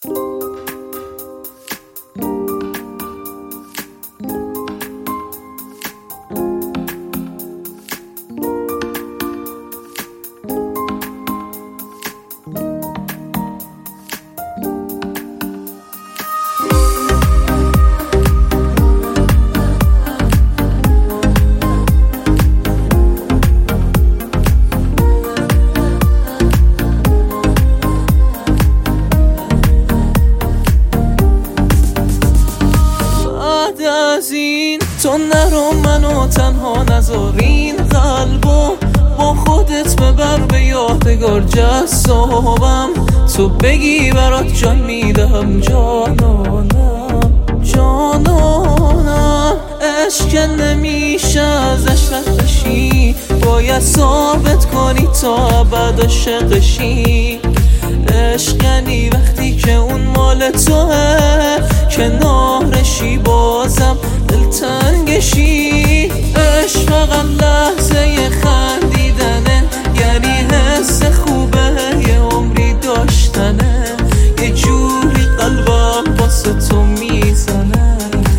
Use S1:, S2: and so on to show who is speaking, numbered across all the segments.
S1: از این تو نرو منو تنها نذار، این قلبو با خودت ببر به یادگار جذابم. تو بگی برات جان میدم، جانانم جانانم. عشق نمیشه ازش رد بشی، باید ثابت کنی تا ابد عاشقشی. عشق یعنی وقتی که اون مال توه، کنارشی بازم دلتنگشی. عشق فقط لحظه خندیدنه، یعنی حس خوبه یه عمری داشتنه. یه جوری قلبم واسه تو میزنه،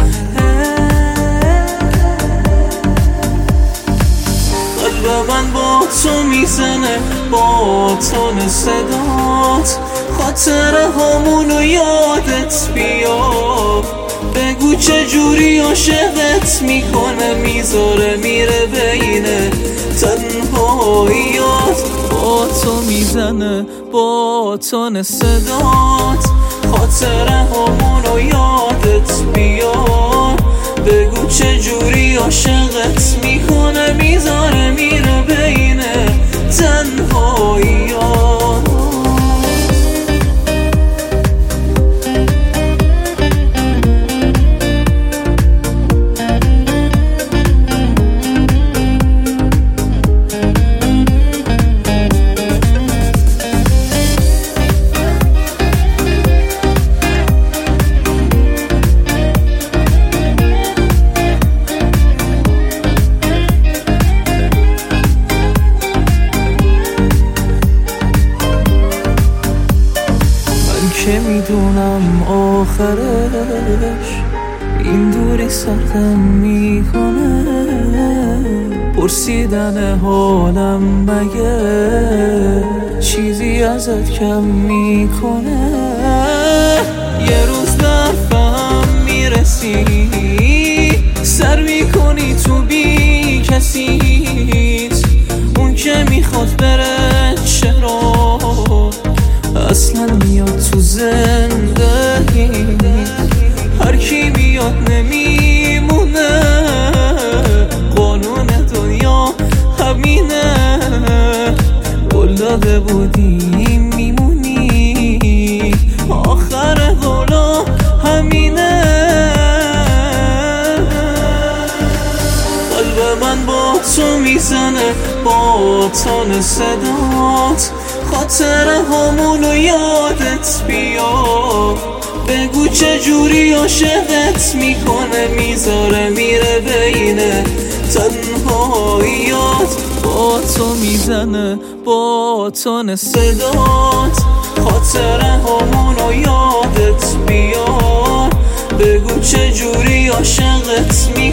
S1: قلب من با تو میزنه با تون صدات. خاطره هامونو یادت بیاد، بگو چجوری عاشقت میکنه، میذاره میره بین تنهاییات. با تو میزنه با تون صدات، خاطره هامونو یادت بیاد، بگو چجوری عاشقت میکنه، میذاره میره بین تنهاییات. که میدونم آخرش این دوری سردم میکنه، پرسیدن حالم مگه چیزی ازت کم میکنه. یه روز برفهم میرسی، سر میکنی تو بی کسیت. اون که میخواد بره چرا اصلا میاد تو زندگی، هر کی میاد نمیمونه، قانون دنیا همینه. قول داده بودی میمونی، آخر قولا همینه. قلب من با تو میزنه با تون صدات، خاطره هامونو یادت بیاد، بگو چجوری عاشقت میکنه، میذاره میره بین تنهاییات. با تو میزنه با تون صدات، خاطره هامونو یادت بیاد، بگو چجوری عاشقت میکنه.